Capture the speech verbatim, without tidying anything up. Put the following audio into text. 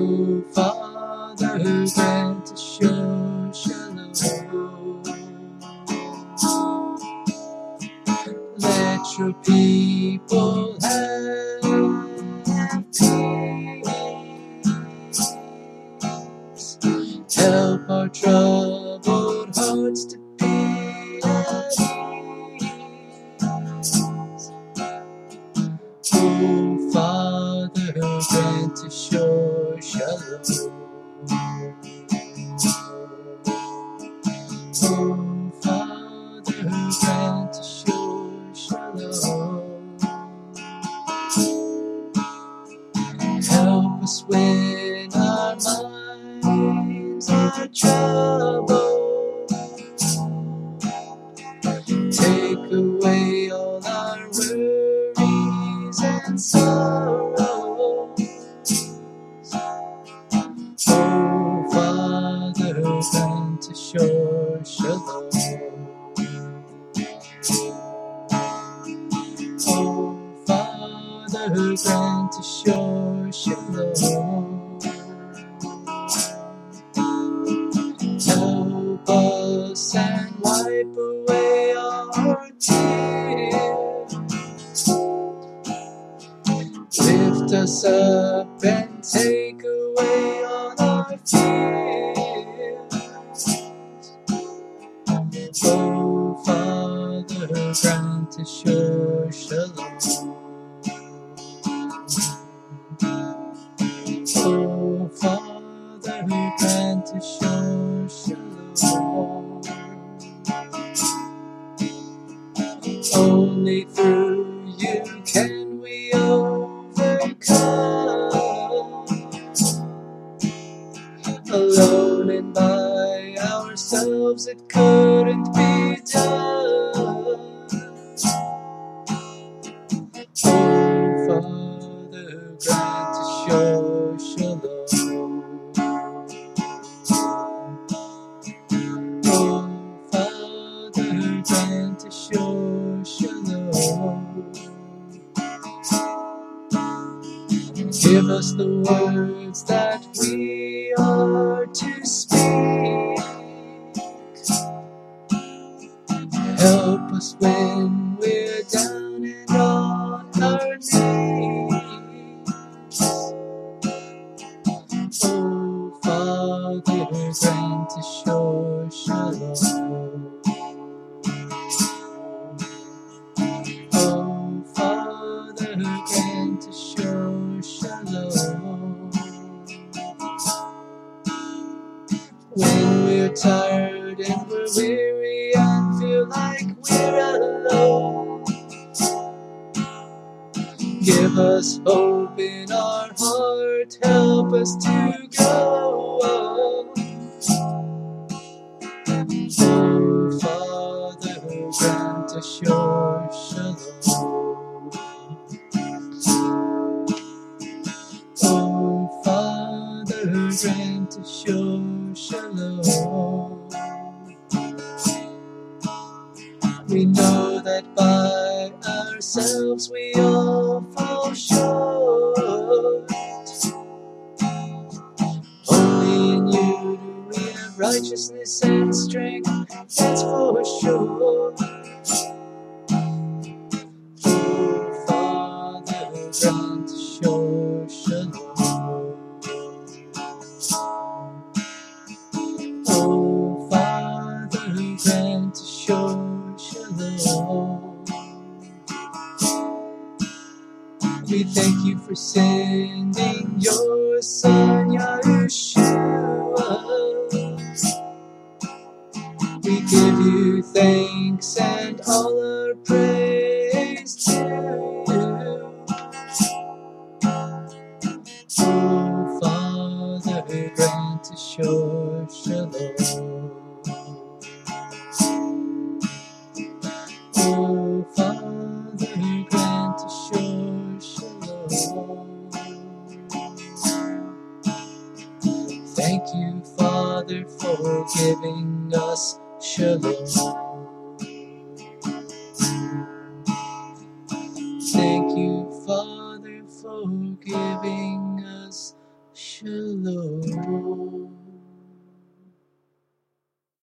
Oh, Father, grant us your shalom. Let your people have peace. Help our troubled hearts to be at ease. Oh, Father, grant us your shalom. Oh, Father, grant us your shalom. Help us when our minds are troubled. Take away all our worries and sorrows. Oh, Father, grant us your shalom. Oh, Father, grant us your shalom. Help us and wipe away our tears. Lift us up and take away all our fears. Oh, Father, grant us your shalom. Oh, Father, grant us your shalom. Only through you can we overcome. Alone and by ourselves it couldn't be done. Oh, Father, grant us your shalom. Oh, Father, grant us your shalom. Give us the words that we are to speak. Help us when we're down and on our knees. Oh, Father, grant us your shalom. Oh, Father, grant us your shalom. When we're tired and we're weary and feel like we're alone, give us hope in our heart, help us to go on. Oh, Father, grant us your shalom. Oh, Father, grant us your shalom. We know that by ourselves we all fall short. Only in you do we have righteousness and strength, that's for sure. Oh, Father, grant us your shalom. Oh, Father, grant us your shalom. We thank you for sending your Son, Yahushua. We give you thanks and all our praise to you. Oh, Father, grant us your shalom. Oh, Father, grant us your shalom. Thank you, Father, for giving us shalom. Thank you, Father, for giving us Shalom.